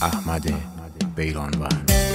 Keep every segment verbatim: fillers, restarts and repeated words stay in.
احمد بیرانوند.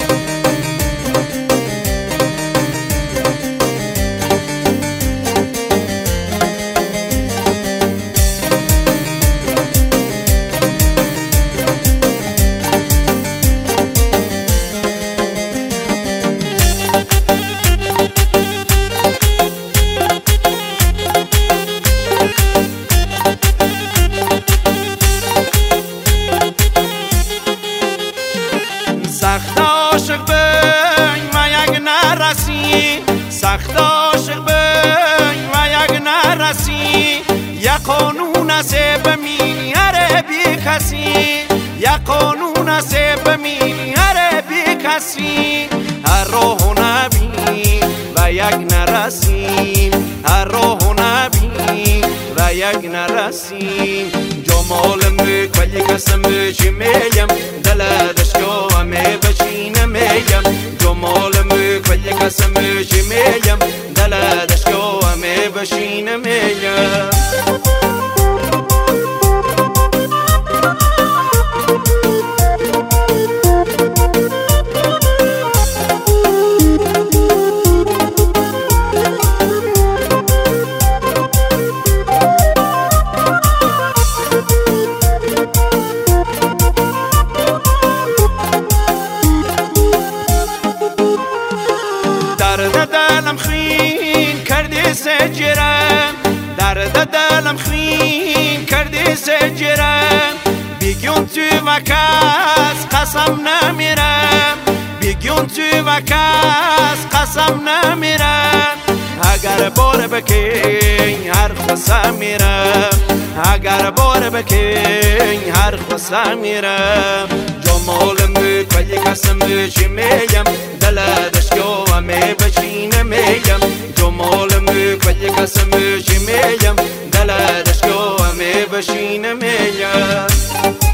سخت عاشق بین و یک نرسی، سخت عاشق بین و یک نرسی، یک قانون است بمینی هر بی کسی، یک قانون است بمینی هر بی کسی. هر راه نبینی و یک نرسی، هر راه نبینی و یک نرسی. جمالم کلی کسم چی میم دل دشکو می بچین میم، جمالم کلی کسم چی میم دل دشکو می بچین میم. درد دلم خین کردی سجرم، درد دلم خین کردی سجرم. بیگون تو و کس قسم نمیرم، بیگون تو و کس قسم نمیرم. اگر بار بکن هر خسم میرم، اگر بار بکن هر خسم میرم. جمالم کلی کسم چی میم دل دشکو می بچین میم، جمالم کلی کسم چی میم دل دشکو می بچین میم.